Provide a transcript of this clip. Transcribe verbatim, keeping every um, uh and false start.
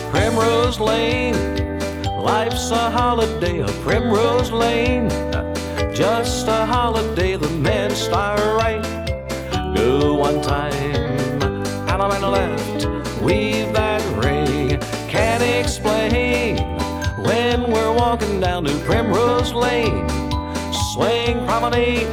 Primrose Lane, life's a holiday of Primrose Lane. Just a holiday, the men start right. Go one time, out on the left, weave that ring. Can't explain when we're walking down to Primrose Lane. Swing promenade,